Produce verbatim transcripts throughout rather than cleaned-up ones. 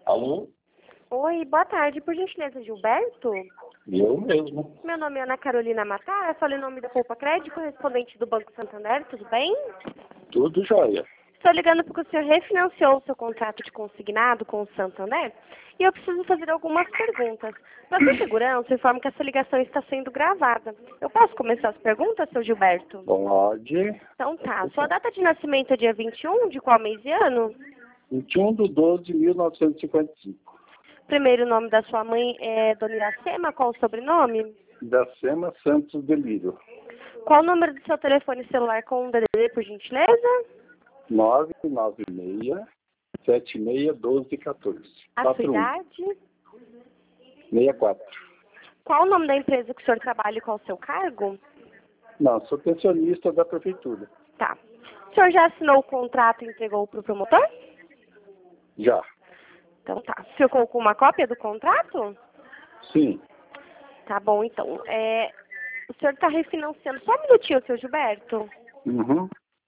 Alô? Oi, boa tarde. Por gentileza, Gilberto? Eu mesmo. Meu nome é Ana Carolina Matar, falei em nome da Poupa Crédito, correspondente do Banco Santander, tudo bem? Tudo jóia. Estou ligando porque o senhor refinanciou o seu contrato de consignado com o Santander e eu preciso fazer algumas perguntas. Para sua segurança, eu informo que essa ligação está sendo gravada. Eu posso começar as perguntas, seu Gilberto? Pode. Então tá. Sua data de nascimento é dia vinte e um, de qual mês e ano? vinte e um de doze de mil novecentos e cinquenta e cinco. Primeiro nome da sua mãe é Dona Iracema, qual o sobrenome? Iracema Santos Delírio. Qual o número do seu telefone celular com o D D D, por gentileza? nove nove seis, sete seis, um dois, um quatro. A sua idade? sessenta e quatro. Qual o nome da empresa que o senhor trabalha e qual o seu cargo? Não, sou pensionista da prefeitura. Tá. O senhor já assinou o contrato e entregou para o promotor? Já. Então tá. Ficou com uma cópia do contrato? Sim. Tá bom, então. É, o senhor está refinanciando. Só um minutinho, seu Gilberto. Uhum.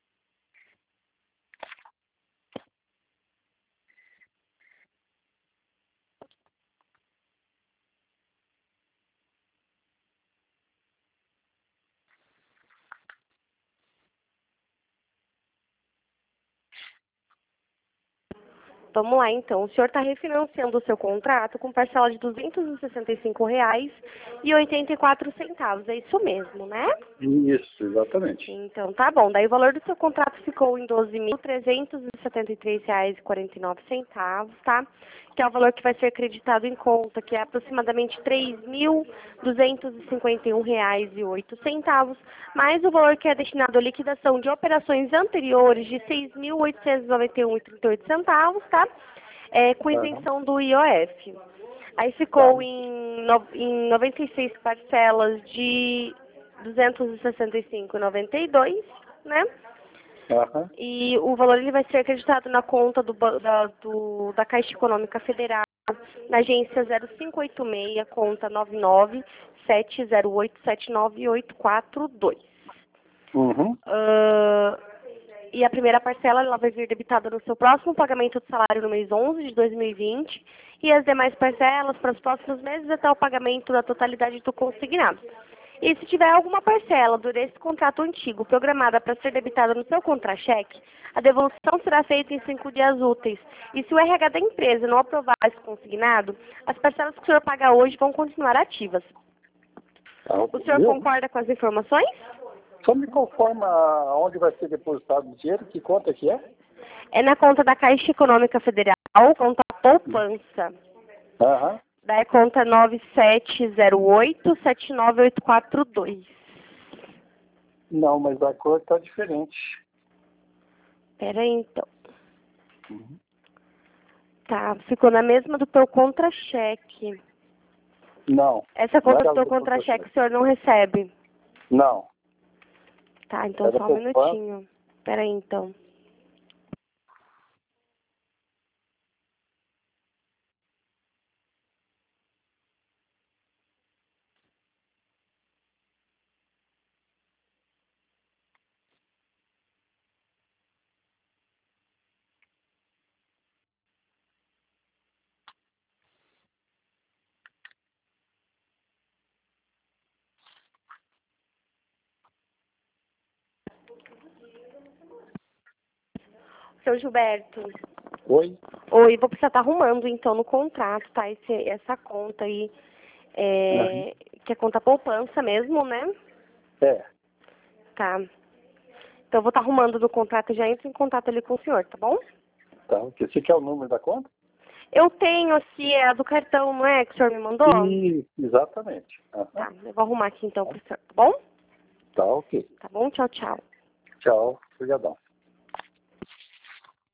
Vamos lá, então. O senhor está refinanciando o seu contrato com parcela de duzentos e sessenta e cinco reais e oitenta e quatro centavos. É isso mesmo, né? Isso, exatamente. Então, tá bom. Daí o valor do seu contrato ficou em doze mil trezentos e setenta e três reais e quarenta e nove centavos, tá? Que é o valor que vai ser acreditado em conta, que é aproximadamente três mil duzentos e cinquenta e um reais e oito centavos, mais o valor que é destinado à liquidação de operações anteriores de seis mil oitocentos e noventa e um reais e trinta e oito centavos, tá? É, com isenção do I O F. Aí ficou Tá. em, no, em noventa e seis parcelas de duzentos e sessenta e cinco reais e noventa e dois centavos, né? Aham. E o valor ele vai ser acreditado na conta do, ba- da, do, da Caixa Econômica Federal, na agência zero cinco oito seis, conta nove nove sete zero oito sete nove oito quatro dois. Uhum. Ah, e a primeira parcela ela vai vir debitada no seu próximo pagamento de salário no mês onze de dois mil e vinte e as demais parcelas para os próximos meses até o pagamento da totalidade do consignado. E se tiver alguma parcela desse contrato antigo programada para ser debitada no seu contra-cheque, a devolução será feita em cinco dias úteis. E se o R H da empresa não aprovar esse consignado, as parcelas que o senhor paga hoje vão continuar ativas. Tá. O senhor Viu? concorda com as informações? Só me conforma onde vai ser depositado o dinheiro, que conta que é? É na conta da Caixa Econômica Federal, conta poupança. Aham. Daí conta nove sete zero oito sete nove oito quatro dois. Não, mas a cor está diferente. Pera aí, então. Uhum. Tá, ficou na mesma do teu contra-cheque. Não. Essa Não conta era do teu do contra-cheque o contra-cheque. senhor não recebe. Não. Tá, então Era só um poupança. minutinho. Pera aí, então. Seu Gilberto. Oi? Oi, vou precisar estar arrumando então no contrato, tá? Esse, essa conta aí, Uhum. é, que é conta poupança mesmo, né? É. Tá. Então eu vou estar arrumando no contrato e já entro em contato ali com o senhor, tá bom? Tá. Ok. Você quer o número da conta? Eu tenho aqui, é a do cartão, não é? Que o senhor me mandou? Ih, exatamente. Aham. Tá, eu vou arrumar aqui então pro senhor, tá bom? Tá ok. Tá bom? Tchau, tchau. Tchau. Obrigadão.